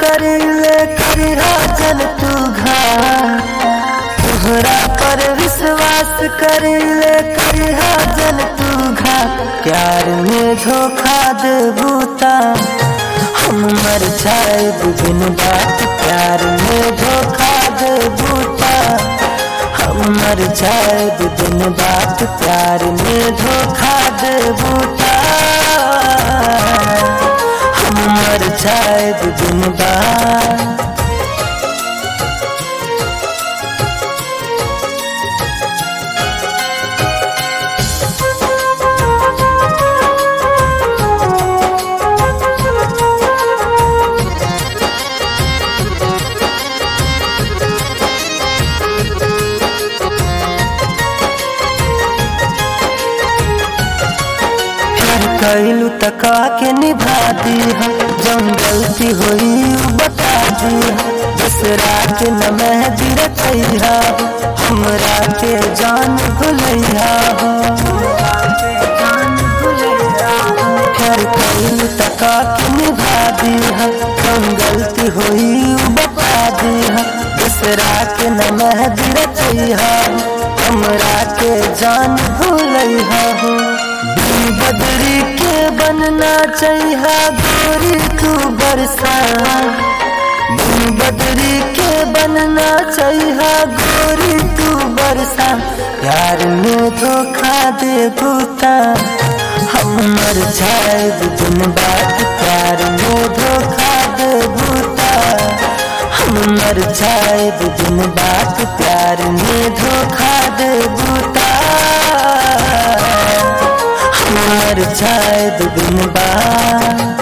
करीले करिहा जन तू घात, तोहरा पर विश्वास करीले करिहा जन तू घात। प्यार में धोखा देबू ता हम मर जाएब बिन बात, प्यार में धोखा देबू ता हम मर जाएब बिन बात, प्यार में धोखा देबू ता हम मर जाएब बिन बात। कैलू तका के निभा दी जौन गलती हुई बता दी, दूसरा के न मेहदी रखैहा हमरा के जान भुलैहा। खैर कैलू तका के निभा दी जौन गलती हुई बता दी, दूसरा के न मेहदी रखैहा हमरा के जान भुलैहा। बदरी के बनना चाहिए गोरी तू बरसा, बदरी के बनना चाहिए गोरी तू बरसा। प्यार में धोखा देबू ता हम मर जाएब बिन बात, प्यार में धोखा देबू ता हम मर जाएब बिन बात, प्यार में धोखा देबू ता मर जाएब बिन बात।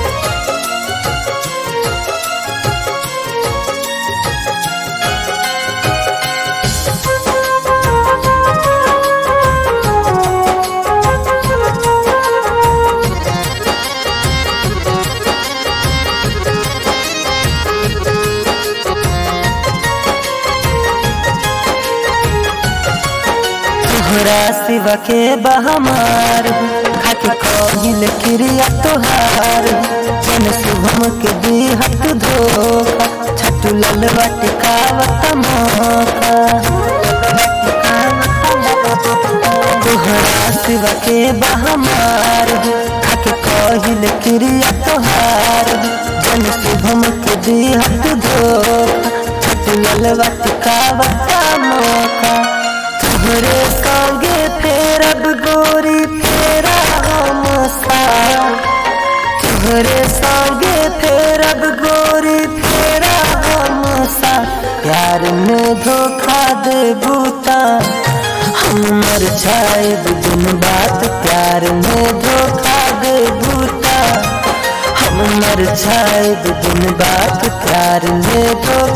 तोहरा सिवा के बहमार खाके कहिल क्रिया तोहार, जन शुभम के दिहत धोखा छटू ललवा टिकावत मौका। तोहरा सिवा के बहमार खाके कहिल क्रिया तोहार, जन शुभम के दिहत धोखा छटू ललवा टिकावत मौका। तोहरे संगे फेरब गोरी फेरा हम साथ, तोहरे संगे फेरब गोरी फेरा हम साथ। प्यार में धोखा देबू ता हम मर जाएब बिन बात, प्यार में धोखा देबू ता हम मर जाएब बिन बात, प्यार में धोखा